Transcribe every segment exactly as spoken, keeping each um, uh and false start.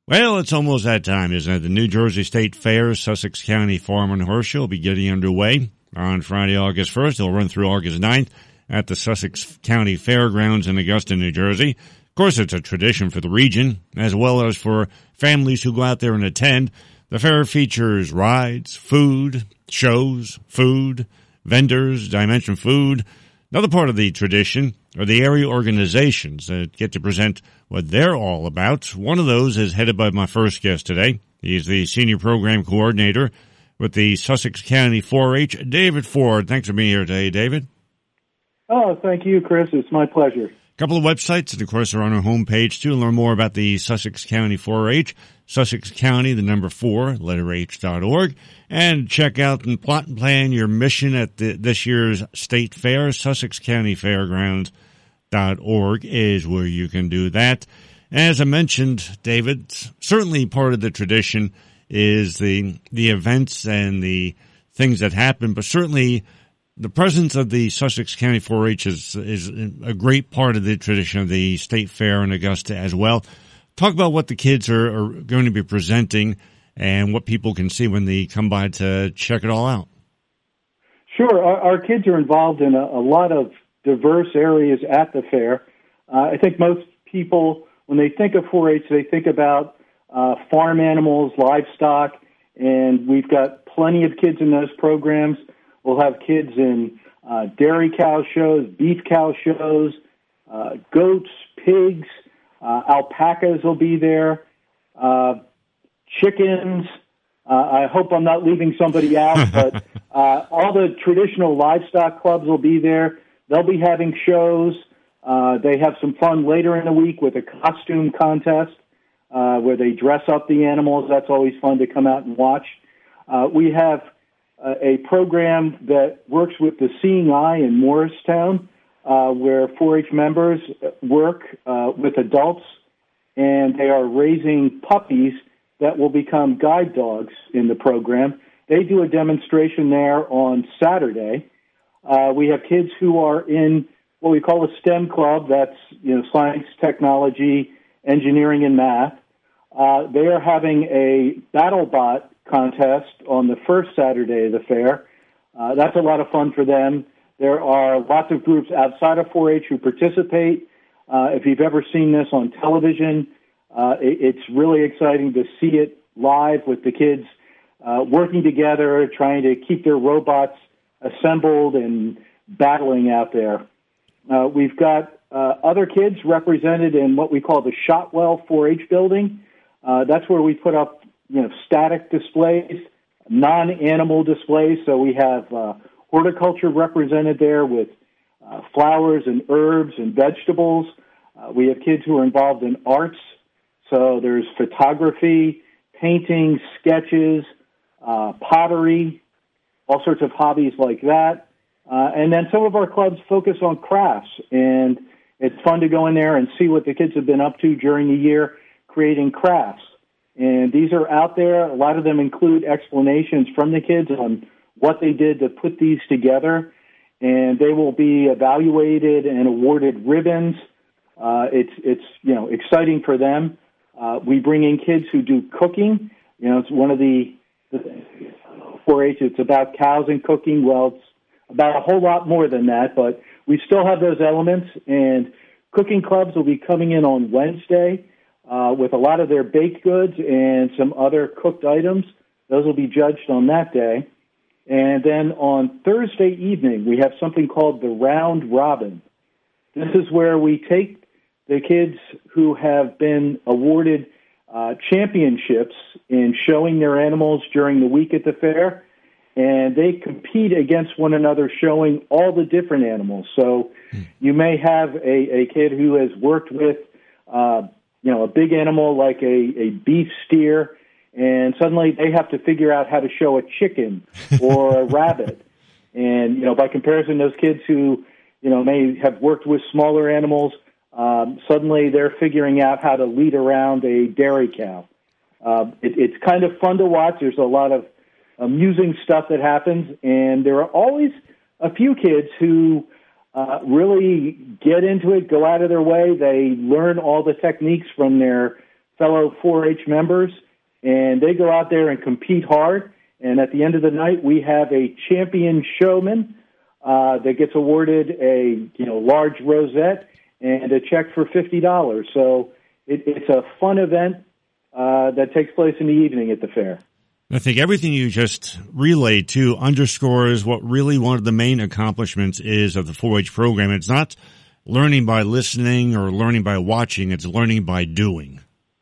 Well, it's almost that time, isn't it? The New Jersey State Fair, Sussex County Farm and Horse Show will be getting underway on Friday, August first. It'll run through August ninth at the Sussex County Fairgrounds in Augusta, New Jersey. Of course, it's a tradition for the region, as well as for families who go out there and attend. The fair features rides, food, shows, food, vendors, Dimension Food. Another part of the tradition are the area organizations that get to present what they're all about. One of those is headed by my first guest today. He's the Senior Program Coordinator with the Sussex County four H, David Ford. Thanks for being here today, David. Oh, thank you, Chris. It's my pleasure. A couple of websites, and of course, are on our homepage, too, to learn more about the Sussex County four H, Sussex County, the number four, letter H dot org, and check out and plot and plan your mission at the, this year's State Fair. Sussex County Fairgrounds dot org is where you can do that. As I mentioned, David, certainly part of the tradition is the the events and the things that happen, but certainly the presence of the Sussex County four H is, is a great part of the tradition of the State Fair in Augusta as well. Talk about what the kids are, are going to be presenting and what people can see when they come by to check it all out. Sure. Our, our kids are involved in a, a lot of diverse areas at the fair. Uh, I think most people, when they think of four H, they think about uh, farm animals, livestock, and we've got plenty of kids in those programs. We'll have kids in uh, dairy cow shows, beef cow shows, uh, goats, pigs, uh, alpacas will be there, uh, chickens. Uh, I hope I'm not leaving somebody out, but uh, all the traditional livestock clubs will be there. They'll be having shows. Uh, they have some fun later in the week with a costume contest uh, where they dress up the animals. That's always fun to come out and watch. Uh, we have uh, a program that works with the Seeing Eye in Morristown uh, where four H members work uh, with adults, and they are raising puppies that will become guide dogs in the program. They do a demonstration there on Saturday. Uh, we have kids who are in what we call a STEM club. That's, you know, science, technology, engineering, and math. Uh, they are having a BattleBot contest on the first Saturday of the fair. Uh, that's a lot of fun for them. There are lots of groups outside of four H who participate. Uh, if you've ever seen this on television, uh, it, it's really exciting to see it live with the kids uh, working together, trying to keep their robots assembled and battling out there. Uh, we've got uh, other kids represented in what we call the Shotwell four H building. Uh, that's where we put up, you know, static displays, non-animal displays. So we have uh, horticulture represented there with uh, flowers and herbs and vegetables. Uh, we have kids who are involved in arts. So there's photography, painting, sketches, uh, pottery, all sorts of hobbies like that. Uh, and then some of our clubs focus on crafts, and it's fun to go in there and see what the kids have been up to during the year creating crafts. And these are out there. A lot of them include explanations from the kids on what they did to put these together, and they will be evaluated and awarded ribbons. Uh, it's, it's, you know, exciting for them. Uh, we bring in kids who do cooking. You know, it's one of the, the four H, it's about cows and cooking. Well, it's about a whole lot more than that, but we still have those elements, and cooking clubs will be coming in on Wednesday uh, with a lot of their baked goods and some other cooked items. Those will be judged on that day. And then on Thursday evening, we have something called the Round Robin. This is where we take the kids who have been awarded uh, championships in showing their animals during the week at the fair, and they compete against one another showing all the different animals. So you may have a, a kid who has worked with, uh, you know, a big animal like a, a beef steer, and suddenly they have to figure out how to show a chicken or a rabbit. And, you know, by comparison, those kids who, you know, may have worked with smaller animals, um, suddenly they're figuring out how to lead around a dairy cow. Uh, it, it's kind of fun to watch. There's a lot of amusing stuff that happens, and there are always a few kids who uh, really get into it, go out of their way. They learn all the techniques from their fellow four H members, and they go out there and compete hard. And at the end of the night, we have a champion showman uh, that gets awarded a you know large rosette and a check for fifty dollars. So it, it's a fun event uh, that takes place in the evening at the fair. I think everything you just relayed to underscores what really one of the main accomplishments is of the four H program. It's not learning by listening or learning by watching. It's learning by doing.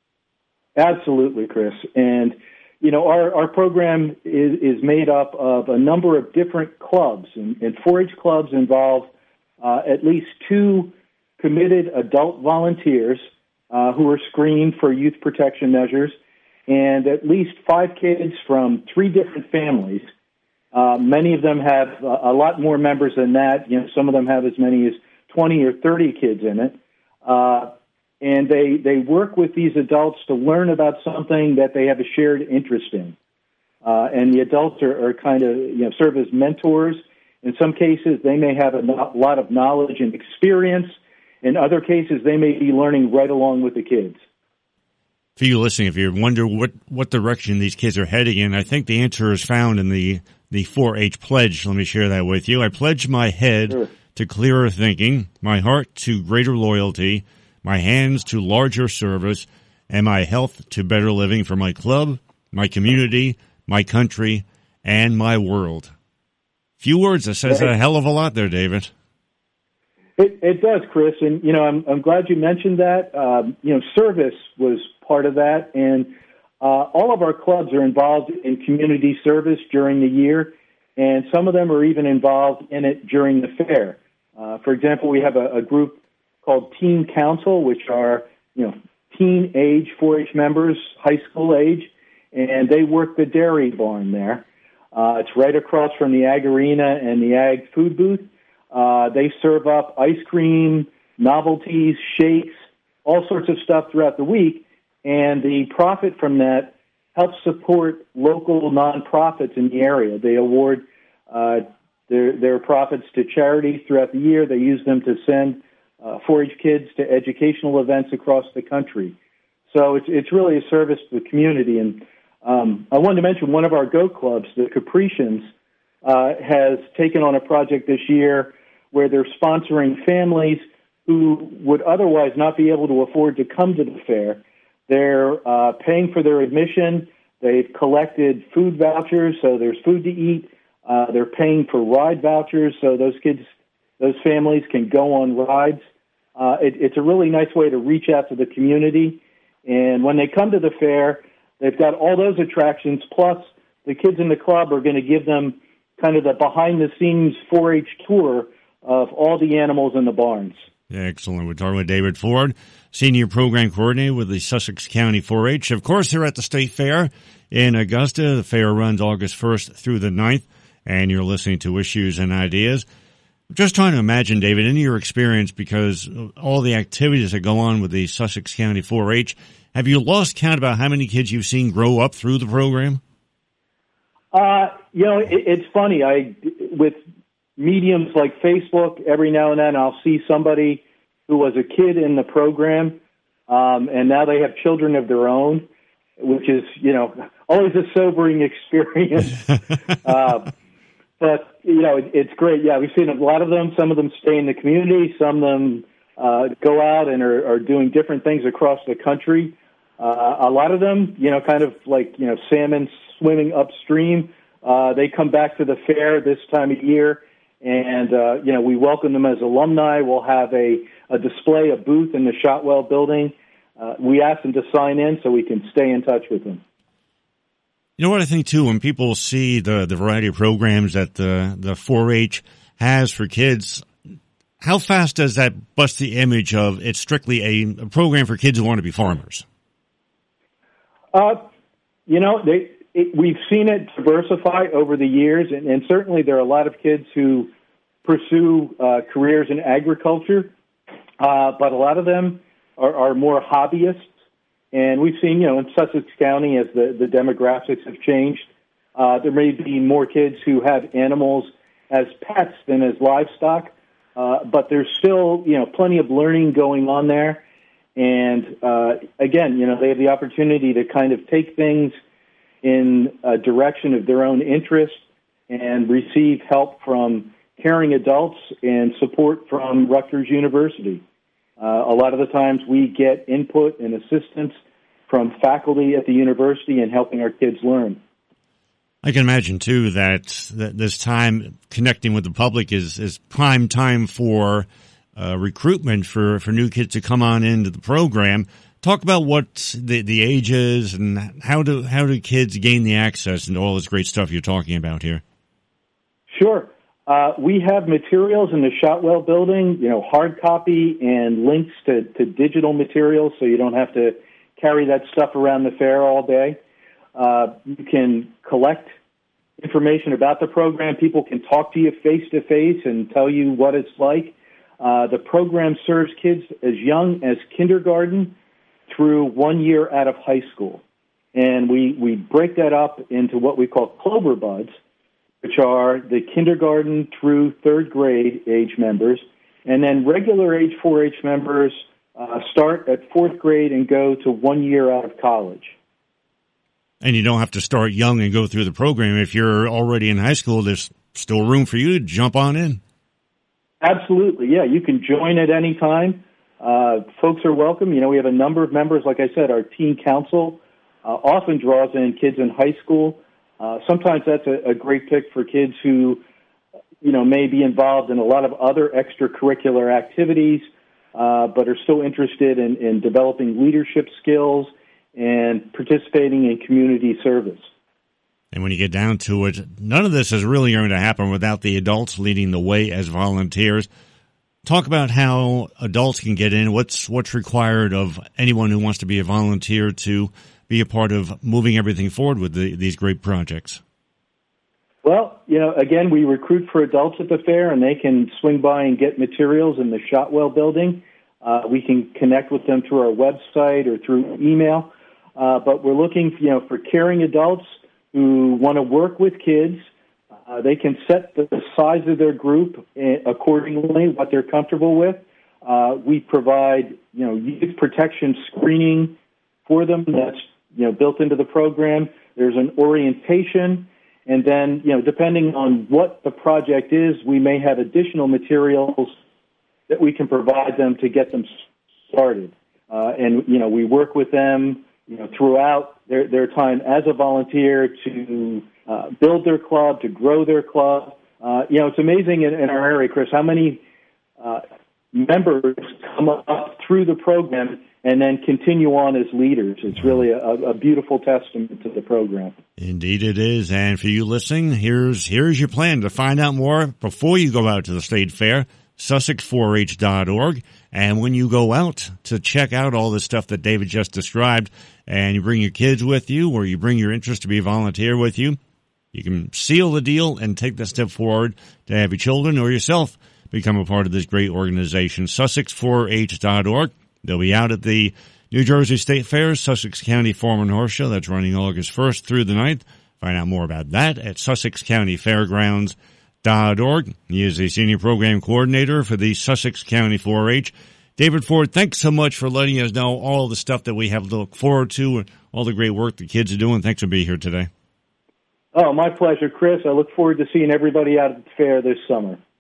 Absolutely, Chris. And, you know, our, our program is, is made up of a number of different clubs. And, and four H clubs involve uh, at least two committed adult volunteers uh, who are screened for youth protection measures, and at least five kids from three different families. Uh, many of them have a, a lot more members than that. You know, some of them have as many as twenty or thirty kids in it. Uh, and they, they work with these adults to learn about something that they have a shared interest in. Uh, and the adults are, are kind of, you know, serve as mentors. In some cases, they may have a no- lot of knowledge and experience. In other cases, they may be learning right along with the kids. For you listening, if you wonder what, what direction these kids are heading in, I think the answer is found in the, the four H pledge. Let me share that with you. I pledge my head sure. to clearer thinking, my heart to greater loyalty, my hands to larger service, and my health to better living for my club, my community, my country, and my world. Few words that says a hell of a lot there, David. It, it does, Chris, and you know I'm, I'm glad you mentioned that. Um, you know, service was part of that, and uh, all of our clubs are involved in community service during the year, and some of them are even involved in it during the fair. Uh, for example, we have a, a group called Teen Council, which are you know teen age four H members, high school age, and they work the dairy barn there. Uh, it's right across from the Ag Arena and the Ag Food Booth. Uh, they serve up ice cream, novelties, shakes, all sorts of stuff throughout the week, and the profit from that helps support local nonprofits in the area. They award uh, their, their profits to charities throughout the year. They use them to send uh, four H kids to educational events across the country. So it's, it's really a service to the community. And um, I wanted to mention one of our GOAT clubs, the Capricians, uh, has taken on a project this year where they're sponsoring families who would otherwise not be able to afford to come to the fair. They're uh, paying for their admission. They've collected food vouchers, so there's food to eat. Uh, they're paying for ride vouchers, so those kids, those families can go on rides. Uh, it, it's a really nice way to reach out to the community. And when they come to the fair, they've got all those attractions, plus the kids in the club are going to give them kind of the behind-the-scenes four H tour of all the animals in the barns. Excellent. We're talking with David Ford, Senior Program Coordinator with the Sussex County four H. Of course, they're at the State Fair in Augusta. The fair runs August first through the ninth, and you're listening to Issues and Ideas. I'm just trying to imagine, David, in your experience, because of all the activities that go on with the Sussex County four H, have you lost count about how many kids you've seen grow up through the program? Uh, you know, it, it's funny. I with mediums like Facebook, every now and then I'll see somebody who was a kid in the program, um, and now they have children of their own, which is, you know, always a sobering experience. uh, but, you know, it, it's great. Yeah, we've seen a lot of them. Some of them stay in the community. Some of them uh, go out and are, are doing different things across the country. Uh, a lot of them, you know, kind of like, you know, salmon swimming upstream. Uh, they come back to the fair this time of year. And, uh, you know, we welcome them as alumni. We'll have a, a display, a booth in the Shotwell building. Uh, we ask them to sign in so we can stay in touch with them. You know what I think, too, when people see the, the variety of programs that the, the four H has for kids, how fast does that bust the image of it's strictly a, a program for kids who want to be farmers? Uh, you know, they... It, we've seen it diversify over the years, and, and certainly there are a lot of kids who pursue uh, careers in agriculture, uh, but a lot of them are, are more hobbyists. And we've seen, you know, in Sussex County, as the, the demographics have changed, uh, there may be more kids who have animals as pets than as livestock, uh, but there's still, you know, plenty of learning going on there. And uh, again, you know, they have the opportunity to kind of take things in a direction of their own interest and receive help from caring adults and support from Rutgers University. Uh, a lot of the times we get input and assistance from faculty at the university in helping our kids learn. I can imagine, too, that, that this time connecting with the public is, is prime time for uh, recruitment for, for new kids to come on into the program. Talk about what the, the age is and how do, how do kids gain the access and all this great stuff you're talking about here. Sure. Uh, we have materials in the Shotwell building, you know, hard copy and links to, to digital materials so you don't have to carry that stuff around the fair all day. Uh, you can collect information about the program. People can talk to you face-to-face and tell you what it's like. Uh, the program serves kids as young as kindergarten through one year out of high school. And we, we break that up into what we call Clover Buds, which are the kindergarten through third grade age members. And then regular age four H members uh, start at fourth grade and go to one year out of college. And you don't have to start young and go through the program. If you're already in high school, there's still room for you to jump on in. Absolutely, yeah. You can join at any time. Uh, folks are welcome. You know, we have a number of members. Like I said, our teen council uh, often draws in kids in high school. Uh, sometimes that's a, a great pick for kids who, you know, may be involved in a lot of other extracurricular activities, uh, but are still interested in, in developing leadership skills and participating in community service. And when you get down to it, none of this is really going to happen without the adults leading the way as volunteers. Talk about how adults can get in. What's what's required of anyone who wants to be a volunteer to be a part of moving everything forward with the, these great projects? Well, you know, again, we recruit for adults at the fair, and they can swing by and get materials in the Shotwell building. Uh, we can connect with them through our website or through email. Uh, but we're looking, you know, for caring adults who want to work with kids. Uh, they can set the size of their group accordingly, what they're comfortable with. Uh, we provide, you know, youth protection screening for them. That's, you know, built into the program. There's an orientation. And then, you know, depending on what the project is, we may have additional materials that we can provide them to get them started. Uh, and, you know, we work with them, you know, throughout their, their time as a volunteer to uh, build their club, to grow their club. Uh, you know, it's amazing in, in our area, Chris, how many uh, members come up through the program and then continue on as leaders. It's really a, a beautiful testament to the program. Indeed it is. And for you listening, here's here's your plan to find out more before you go out to the state fair, Sussex four H dot org. And when you go out to check out all the stuff that David just described, and you bring your kids with you or you bring your interest to be a volunteer with you, you can seal the deal and take the step forward to have your children or yourself become a part of this great organization, Sussex four H dot org. They'll be out at the New Jersey State Fair, Sussex County Farm and Horse Show. That's running August first through the ninth. Find out more about that at Sussex County Fairgrounds dot org. He is the Senior Program Coordinator for the Sussex County four H. David Ford, thanks so much for letting us know all the stuff that we have to look forward to and all the great work the kids are doing. Thanks for being here today. Oh, my pleasure, Chris. I look forward to seeing everybody out at the fair this summer.